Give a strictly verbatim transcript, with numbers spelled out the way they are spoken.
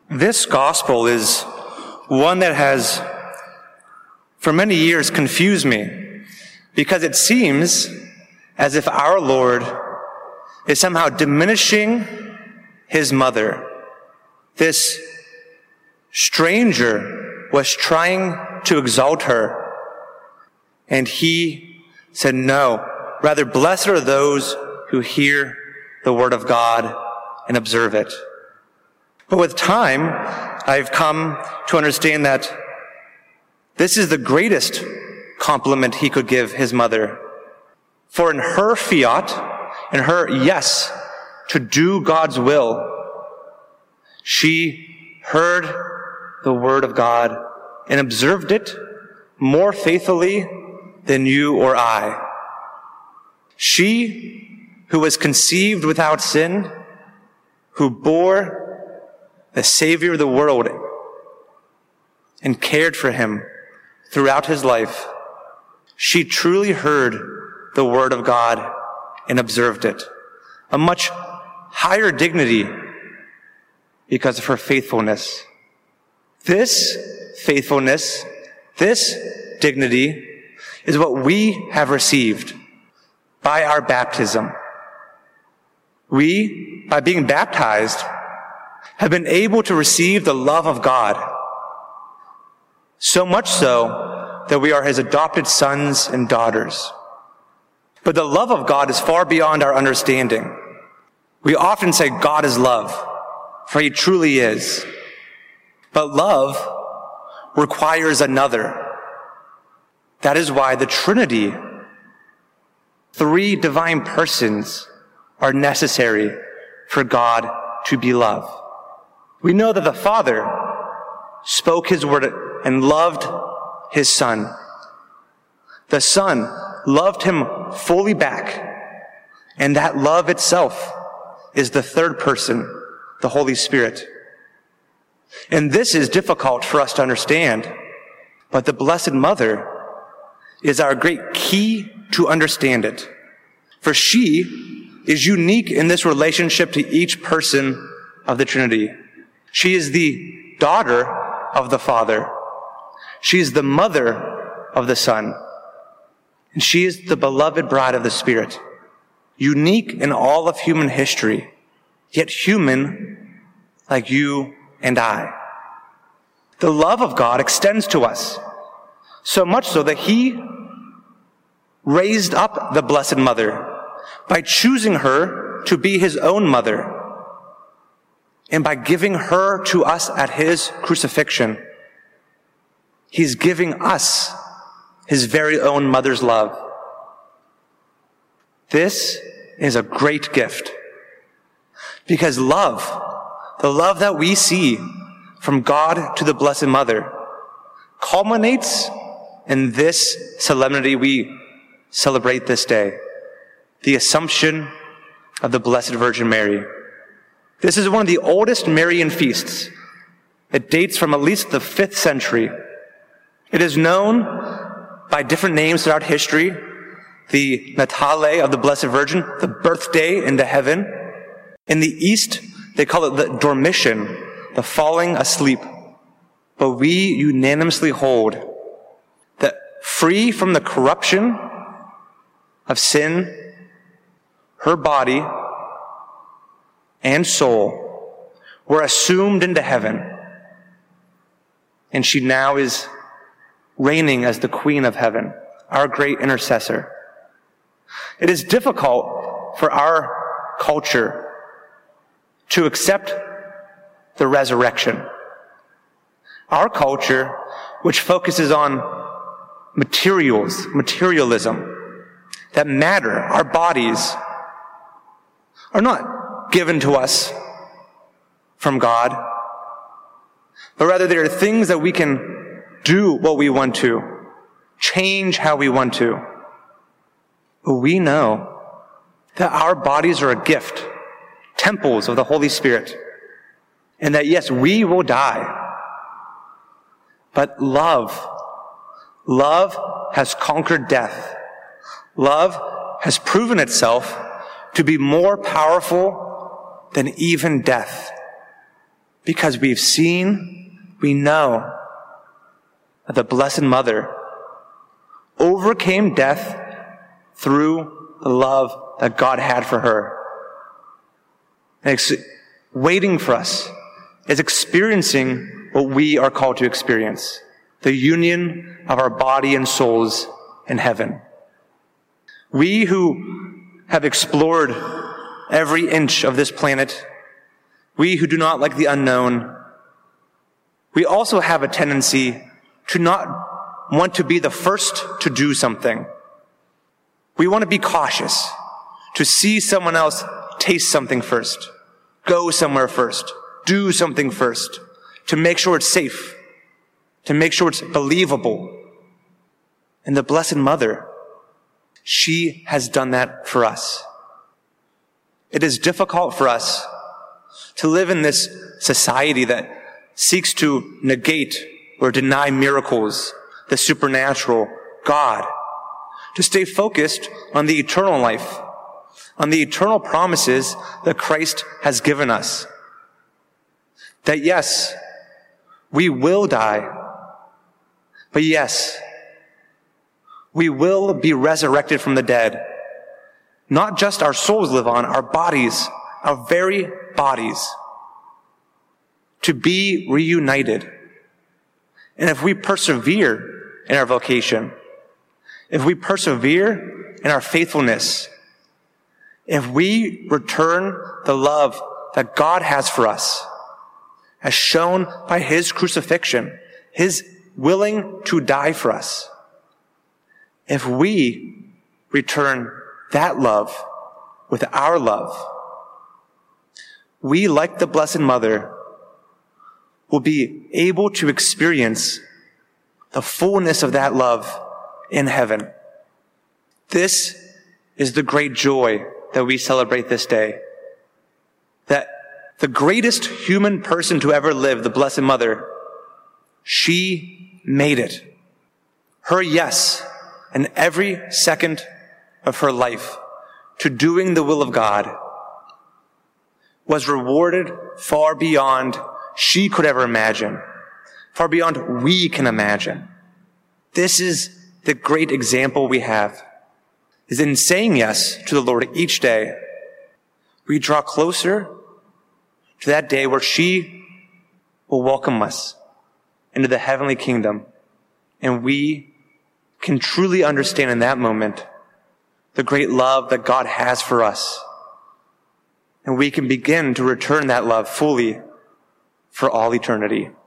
This gospel is one that has, for many years, confused me, because it seems as if our Lord is somehow diminishing his mother. This stranger was trying to exalt her, and he said, no, rather blessed are those who hear the word of God and observe it. But with time, I've come to understand that this is the greatest compliment he could give his mother. For in her fiat, in her yes to do God's will, she heard the word of God and observed it more faithfully than you or I. She who was conceived without sin, who bore the Savior of the world and cared for him throughout his life, she truly heard the word of God and observed it. A much higher dignity because of her faithfulness. This faithfulness, this dignity is what we have received by our baptism. We, by being baptized, have been able to receive the love of God, so much so that we are his adopted sons and daughters. But the love of God is far beyond our understanding. We often say God is love, for he truly is. But love requires another. That is why the Trinity, three divine persons, are necessary for God to be love. We know that the Father spoke his word and loved his Son. The Son loved him fully back, and that love itself is the third person, the Holy Spirit. And this is difficult for us to understand, but the Blessed Mother is our great key to understand it. For she is unique in this relationship to each person of the Trinity. She is the daughter of the Father. She is the mother of the Son. And she is the beloved bride of the Spirit, unique in all of human history, yet human like you and I. The love of God extends to us, so much so that he raised up the Blessed Mother by choosing her to be his own mother, and by giving her to us at his crucifixion. He's giving us his very own mother's love. This is a great gift, because love, the love that we see from God to the Blessed Mother, culminates in this solemnity we celebrate this day, the Assumption of the Blessed Virgin Mary. This is one of the oldest Marian feasts. It dates from at least the fifth century. It is known by different names throughout history: the Natale of the Blessed Virgin, the birthday into heaven. In the East, they call it the Dormition, the falling asleep. But we unanimously hold that free from the corruption of sin, her body and soul were assumed into heaven, and she now is reigning as the Queen of Heaven, our great intercessor. It is difficult for our culture to accept the resurrection. Our culture, which focuses on materials, materialism, that matter, our bodies, are not given to us from God, but rather they are things that we can do what we want to, change how we want to. But we know that our bodies are a gift, temples of the Holy Spirit, and that yes, we will die. But love, love has conquered death. Love has proven itself to be more powerful than even death. because we've seen, we know that the Blessed Mother overcame death through the love that God had for her. And ex- waiting for us is experiencing what we are called to experience, the union of our body and souls in heaven. We who have explored every inch of this planet, we who do not like the unknown, we also have a tendency to not want to be the first to do something. We want to be cautious, to see someone else taste something first, go somewhere first, do something first, to make sure it's safe, to make sure it's believable. And the Blessed Mother, she has done that for us. It is difficult for us to live in this society that seeks to negate or deny miracles, the supernatural, God, to stay focused on the eternal life, on the eternal promises that Christ has given us. That yes, we will die, but yes, we will be resurrected from the dead. Not just our souls live on, our bodies, our very bodies, to be reunited. And if we persevere in our vocation, if we persevere in our faithfulness, if we return the love that God has for us, as shown by his crucifixion, his willing to die for us, if we return that love with our love, we, like the Blessed Mother, will be able to experience the fullness of that love in heaven. This is the great joy that we celebrate this day. That the greatest human person to ever live, the Blessed Mother, she made it. Her yes, and every second of her life to doing the will of God was rewarded far beyond she could ever imagine, far beyond we can imagine. This is the great example we have, is in saying yes to the Lord each day, we draw closer to that day where she will welcome us into the heavenly kingdom, and we can truly understand in that moment the great love that God has for us. And we can begin to return that love fully for all eternity.